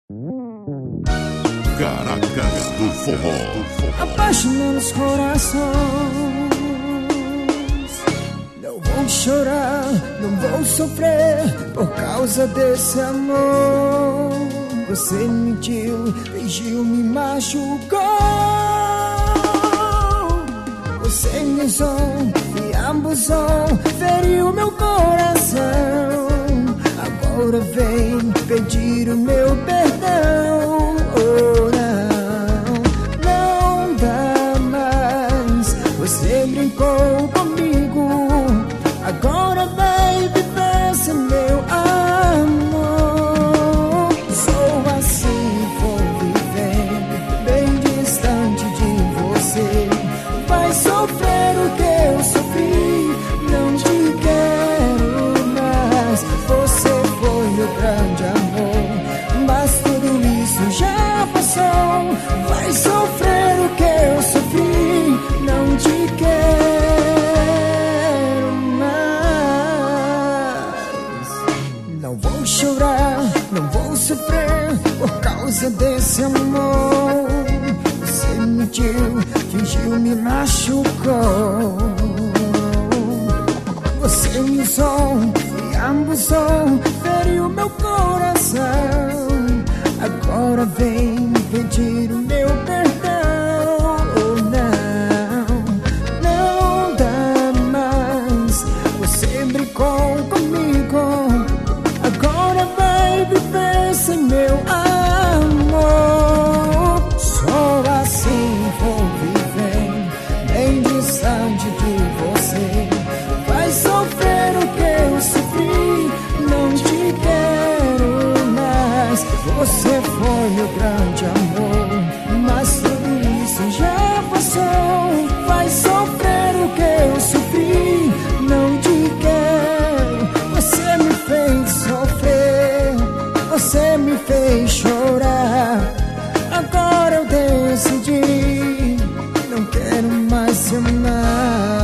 Caracas do Forró. Apaixonando os corações. Não vou chorar, não vou sofrer por causa desse amor. Você mentiu, fingiu, me machucou. Você me usou, me abusou, feriu meu coração. Agora vem pedir o meu perdão. Oh, não dá mais. Você brincou comigo, agora vai viver sem meu amor. Sou assim, vou viver bem distante de você. Vai sofrer o que eu sofri, não te quero mais. Você foi meu grande amor, mas tudo isso já passou. Vai sofrer o que eu sofri, não te quero mais. Não vou chorar, não vou sofrer por causa desse amor. Você mentiu, fingiu, me machucou. Você me usou, me abusou, feriu meu coração. Agora vem pedir o meu perdão. Oh, não dá mais. Você brincou comigo, agora vai viver sem meu amor. Só assim vou viver bem distante de você. Vai sofrer o que eu sofri, não te quero mais. Você foi meu grande amor, mas tudo isso já passou. Vai sofrer o que eu sofri, não te quero. Você me fez sofrer, você me fez chorar. Agora eu decidi, não quero mais te amar.